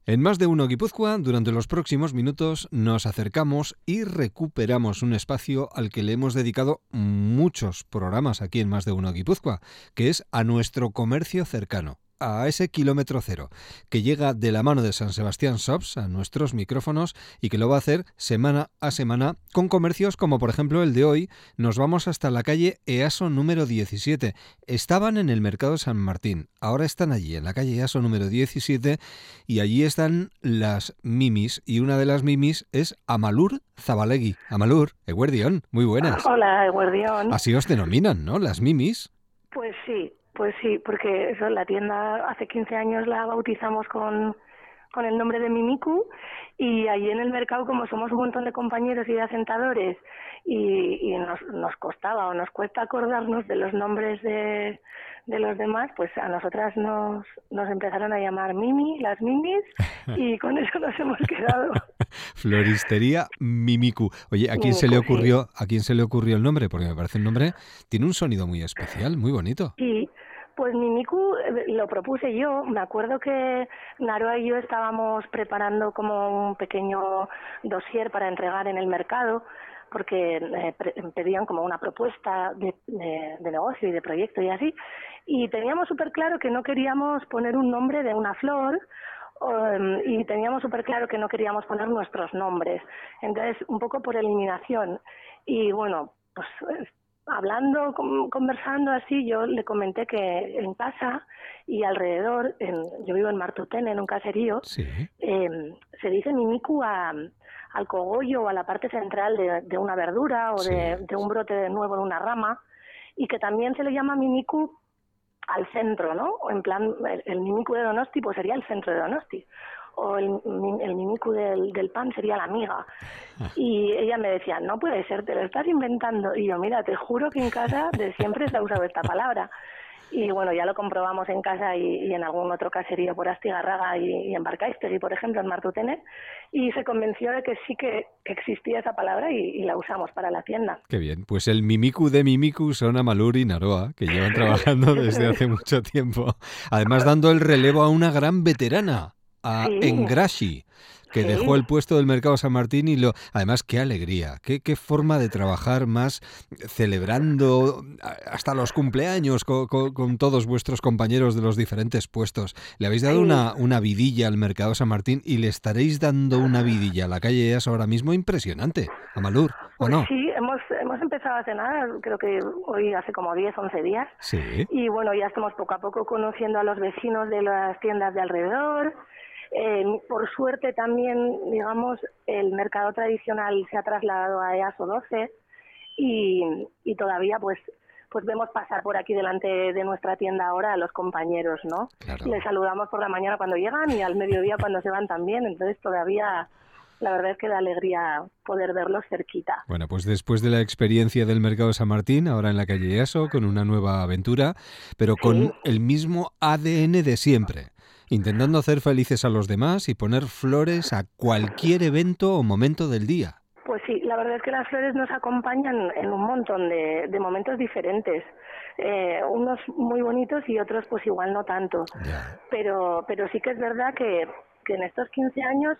En Más de Uno Guipúzcoa, durante los próximos minutos nos acercamos y recuperamos un espacio al que le hemos dedicado muchos programas aquí en Más de Uno Guipúzcoa, que es a nuestro comercio cercano, a ese kilómetro cero, que llega de la mano de San Sebastián Shops a nuestros micrófonos y que lo va a hacer semana a semana con comercios como por ejemplo el de hoy. Nos vamos hasta la calle Easo número 17. Estaban en el Mercado San Martín, ahora están allí en la calle Easo número 17 y allí están las mimis y una de las mimis es Amalur Zabalegui. Amalur, eguerdión, muy buenas. Hola, eguerdión. Así os denominan, ¿no? Las mimis. Pues sí, porque eso, la tienda hace 15 años la bautizamos con el nombre de Mimiku y allí en el mercado, como somos un montón de compañeros y de asentadores y nos costaba o nos cuesta acordarnos de los nombres de los demás, pues a nosotras nos empezaron a llamar Mimi, las mimis, y con eso nos hemos quedado. Floristería Mimiku. Oye, Mimiku, sí. ¿a quién se le ocurrió el nombre? Porque me parece el nombre, tiene un sonido muy especial, muy bonito. Sí, pues Mimiku lo propuse yo. Me acuerdo que Naroa y yo estábamos preparando como un pequeño dossier para entregar en el mercado, porque pedían como una propuesta de negocio y de proyecto y así. Y teníamos súper claro que no queríamos poner un nombre de una flor, y teníamos súper claro que no queríamos poner nuestros nombres. Entonces, un poco por eliminación. Y bueno, pues hablando, conversando así, yo le comenté que en casa y alrededor, yo vivo en Martutene, en un caserío, Sí. se dice Mimiku al cogollo o a la parte central de una verdura o Sí. de un brote nuevo en una rama, y que también se le llama Mimiku al centro, ¿no? O en plan, el Mimiku de Donosti pues sería el centro de Donosti, o el Mimiku del pan sería la miga. Y ella me decía, no puede ser, te lo estás inventando. Y yo, mira, te juro que en casa de siempre se ha usado esta palabra. Y bueno, ya lo comprobamos en casa y en algún otro caserío por Astigarraga y en Barcaistegui, por ejemplo, en Martutene, y se convenció de que sí que existía esa palabra y la usamos para la tienda. Qué bien. Pues el Mimiku de Mimiku son Amalur y Naroa, que llevan trabajando desde hace mucho tiempo. Además, dando el relevo a una gran veterana, a Sí, Engrashi, que dejó sí. el puesto del Mercado San Martín y lo... Además, qué alegría, qué forma de trabajar más celebrando hasta los cumpleaños con todos vuestros compañeros de los diferentes puestos. Le habéis dado Sí, una vidilla al Mercado San Martín y le estaréis dando una vidilla a la calle Eas ahora mismo impresionante, Amalur, ¿o pues no? sí, hemos empezado a cenar, creo que hoy hace como 10, 11 días, Sí, y bueno, ya estamos poco a poco conociendo a los vecinos de las tiendas de alrededor. Por suerte también, digamos, el mercado tradicional se ha trasladado a EASO 12 y todavía pues vemos pasar por aquí delante de nuestra tienda ahora a los compañeros, ¿no? claro. Les saludamos por la mañana cuando llegan y al mediodía cuando se van también, entonces todavía la verdad es que da alegría poder verlos cerquita. Bueno, pues después de la experiencia del Mercado San Martín, ahora en la calle Easo, con una nueva aventura, pero Sí, con el mismo ADN de siempre, intentando hacer felices a los demás y poner flores a cualquier evento o momento del día. pues sí, la verdad es que las flores nos acompañan en un montón de momentos diferentes, unos muy bonitos y otros pues igual no tanto, Ya. pero sí que es verdad que en estos 15 años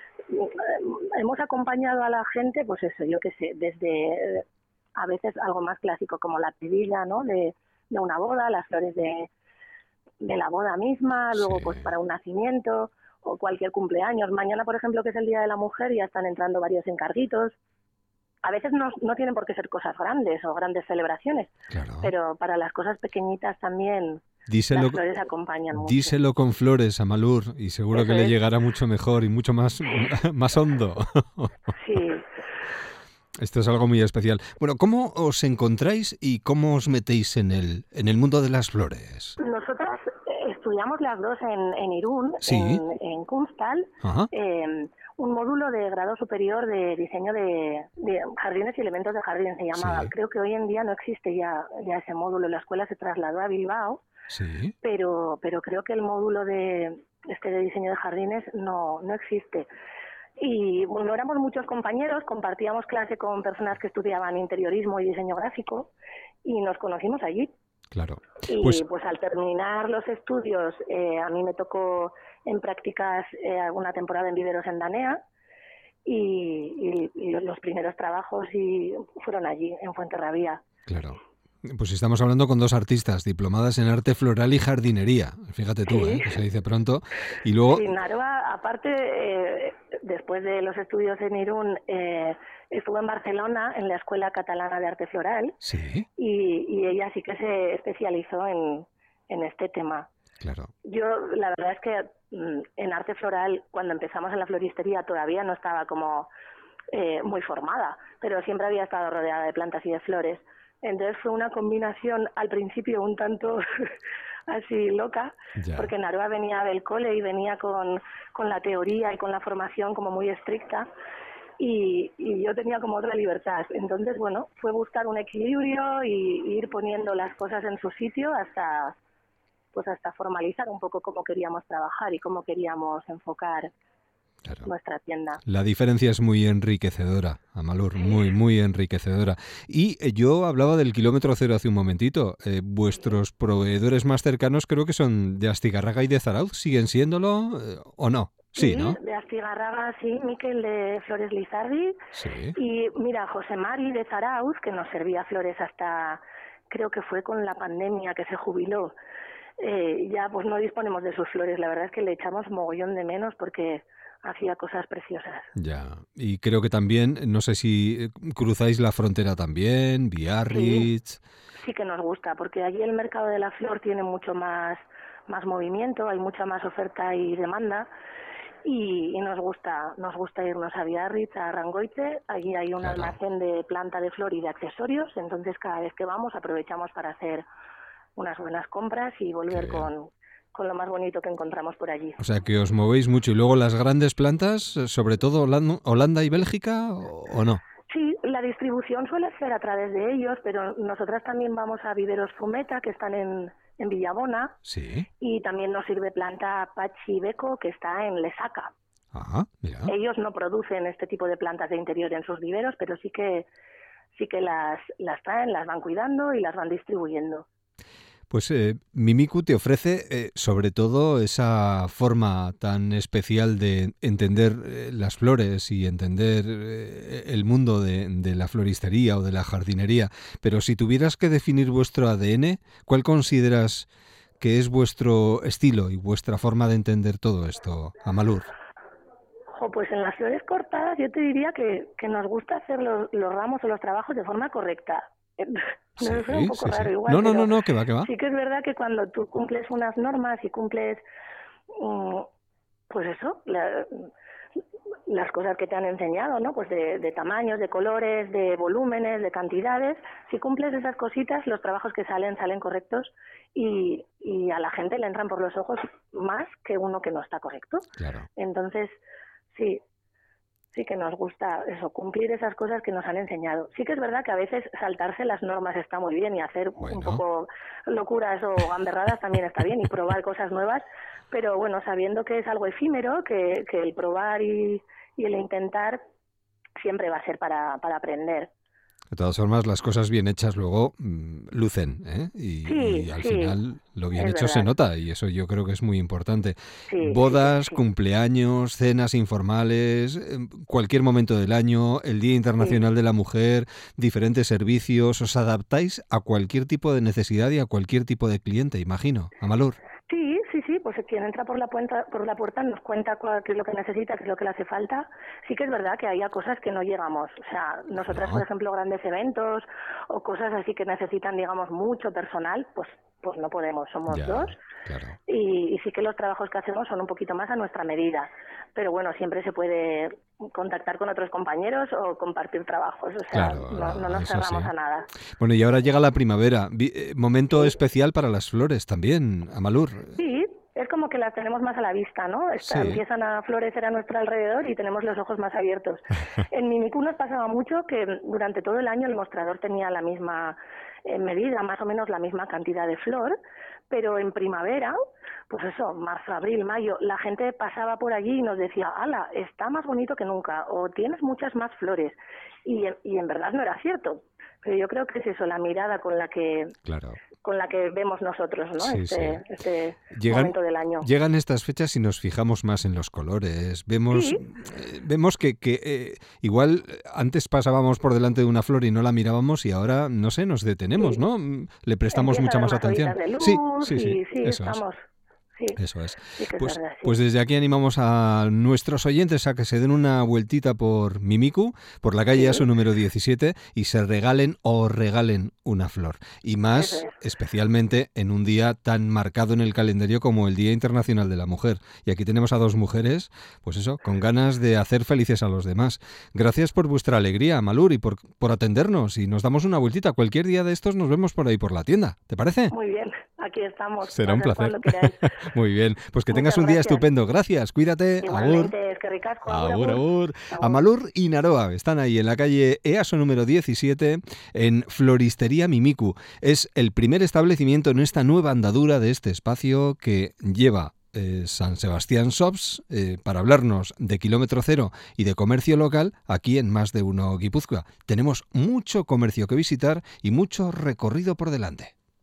hemos acompañado a la gente, pues eso, yo qué sé, desde a veces algo más clásico como la pedilla, ¿no? De una boda, las flores de la boda misma, Sí. luego pues para un nacimiento o cualquier cumpleaños. Mañana, por ejemplo, que es el Día de la Mujer, ya están entrando varios encarguitos. A veces no tienen por qué ser cosas grandes o grandes celebraciones, Claro. pero para las cosas pequeñitas también las Díselo, flores acompañan mucho. díselo con flores a Malur y seguro que Eso le es, llegará mucho mejor y mucho más, más hondo. sí. Esto es algo muy especial. Bueno, ¿cómo os encontráis y cómo os metéis en el mundo de las flores? Nosotras estudiamos las dos en Irún, Sí. en Kunstal, Ajá. un módulo de grado superior de diseño de jardines y elementos de jardín se llamaba. Sí. Creo que hoy en día no existe ya ese módulo. La escuela se trasladó a Bilbao, Sí. pero creo que el módulo de diseño de jardines no existe. Y bueno, éramos muchos compañeros, compartíamos clase con personas que estudiaban interiorismo y diseño gráfico y nos conocimos allí. Claro. Y Pues pues al terminar los estudios a mí me tocó en prácticas alguna temporada en viveros en Danea y los primeros trabajos fueron allí, en Fuenterrabía. Claro. Pues estamos hablando con dos artistas diplomadas en arte floral y jardinería. Fíjate tú, Sí. que se dice pronto. Y luego... Sí, Naroa, aparte, después de los estudios en Irún, estuvo en Barcelona en la Escuela Catalana de Arte Floral. Sí. Y ella sí que se especializó en este tema. Claro. Yo, la verdad es que en arte floral, cuando empezamos en la floristería, todavía no estaba como muy formada, pero siempre había estado rodeada de plantas y de flores. Entonces fue una combinación al principio un tanto así loca, Ya. porque Naroa venía del cole y venía con la teoría y con la formación como muy estricta, y yo tenía como otra libertad. Entonces, bueno, fue buscar un equilibrio y ir poniendo las cosas en su sitio hasta formalizar un poco cómo queríamos trabajar y cómo queríamos enfocar nuestra tienda. La diferencia es muy enriquecedora, Amalur, muy, muy enriquecedora. Y yo hablaba del kilómetro cero hace un momentito. Vuestros proveedores más cercanos creo que son de Astigarraga y de Zarauz. ¿Siguen siéndolo o no? Sí, ¿no? De Astigarraga, sí, Miquel de Flores Lizardi. Sí. Y mira, José Mari de Zarauz, que nos servía flores hasta, creo que fue con la pandemia que se jubiló. Ya pues no disponemos de sus flores. La verdad es que le echamos mogollón de menos porque hacía cosas preciosas. Ya, y creo que también, no sé si cruzáis la frontera también, Biarritz. Sí que nos gusta, porque allí el mercado de la flor tiene mucho más movimiento, hay mucha más oferta y demanda, y nos gusta irnos a Biarritz, a Arrangoite. Allí hay un almacén de planta de flor y de accesorios, entonces cada vez que vamos aprovechamos para hacer unas buenas compras y volver con lo más bonito que encontramos por allí. O sea que os movéis mucho. ¿Y luego las grandes plantas, sobre todo Holanda y Bélgica, o no? Sí, la distribución suele ser a través de ellos, pero nosotras también vamos a Viveros Fumeta, que están en Villabona. Sí. Y también nos sirve planta Pachi Beco, que está en Lesaca. Ajá, mira. Ellos no producen este tipo de plantas de interior en sus viveros, pero sí que las traen, las van cuidando y las van distribuyendo. Pues Mimiku te ofrece sobre todo esa forma tan especial de entender las flores y entender el mundo de la floristería o de la jardinería. Pero si tuvieras que definir vuestro ADN, ¿cuál consideras que es vuestro estilo y vuestra forma de entender todo esto, Amalur? Pues en las flores cortadas yo te diría que nos gusta hacer los ramos o los trabajos de forma correcta. Sí, suena un poco raro igual, no, que va. Sí que es verdad que cuando tú cumples unas normas y cumples, pues eso, las cosas que te han enseñado, ¿no? Pues de tamaños, de colores, de volúmenes, de cantidades, si cumples esas cositas, los trabajos que salen correctos y a la gente le entran por los ojos más que uno que no está correcto. Claro. Entonces, sí que nos gusta eso, cumplir esas cosas que nos han enseñado. Sí que es verdad que a veces saltarse las normas está muy bien y hacer un poco locuras o gamberradas también está bien y probar cosas nuevas, pero bueno, sabiendo que es algo efímero, que el probar y el intentar siempre va a ser para aprender. De todas formas, las cosas bien hechas luego lucen, ¿eh? Y al final lo bien hecho se nota y eso yo creo que es muy importante. Bodas, cumpleaños, cenas informales, cualquier momento del año, el Día Internacional de la Mujer, diferentes servicios, os adaptáis a cualquier tipo de necesidad y a cualquier tipo de cliente, imagino, Amalur. Sí, pues quien entra por la puerta nos cuenta qué es lo que necesita, qué es lo que le hace falta. Sí que es verdad que haya cosas que no llegamos. O sea, nosotras, por ejemplo, grandes eventos o cosas así que necesitan, digamos, mucho personal, pues no podemos, somos dos. Claro. Y sí que los trabajos que hacemos son un poquito más a nuestra medida. Pero bueno, siempre se puede contactar con otros compañeros o compartir trabajos. O sea, no nos cerramos a nada. Bueno, y ahora llega la primavera. Momento especial para las flores también, Amalur. Sí, es como que las tenemos más a la vista, ¿no? Empiezan a florecer a nuestro alrededor y tenemos los ojos más abiertos. En Mimiku nos pasaba mucho que durante todo el año el mostrador tenía la misma medida, más o menos la misma cantidad de flor, pero en primavera, pues eso, marzo, abril, mayo, la gente pasaba por allí y nos decía, ¡hala, está más bonito que nunca! O tienes muchas más flores. Y en verdad no era cierto. Pero yo creo que es eso, la mirada con la que con la que vemos nosotros, ¿no? Sí, este momento del año. Llegan estas fechas y nos fijamos más en los colores. Vemos que igual antes pasábamos por delante de una flor y no la mirábamos y ahora, no sé, nos detenemos, ¿no? Le prestamos mucha más atención. De luz, sí, eso estamos... Sí, eso es. Sí que Pues, es verdad, sí. Pues desde aquí animamos a nuestros oyentes a que se den una vueltita por Mimiku, por la calle Aso número 17, y se regalen una flor. Y más, especialmente en un día tan marcado en el calendario como el Día Internacional de la Mujer. Y aquí tenemos a dos mujeres, pues eso, con ganas de hacer felices a los demás. Gracias por vuestra alegría, Malur, y por atendernos. Y nos damos una vueltita. Cualquier día de estos nos vemos por ahí por la tienda. ¿Te parece? Muy bien, aquí estamos. Será un placer. Muy bien, pues que tengas un día estupendo. Gracias, cuídate. Igualmente, es que ricasco. Agur. Amalur y Naroa están ahí en la calle Easo número 17 en Floristería Mimiku. Es el primer establecimiento en esta nueva andadura de este espacio que lleva San Sebastián Shops para hablarnos de kilómetro cero y de comercio local aquí en Más de Uno Guipúzcoa. Tenemos mucho comercio que visitar y mucho recorrido por delante.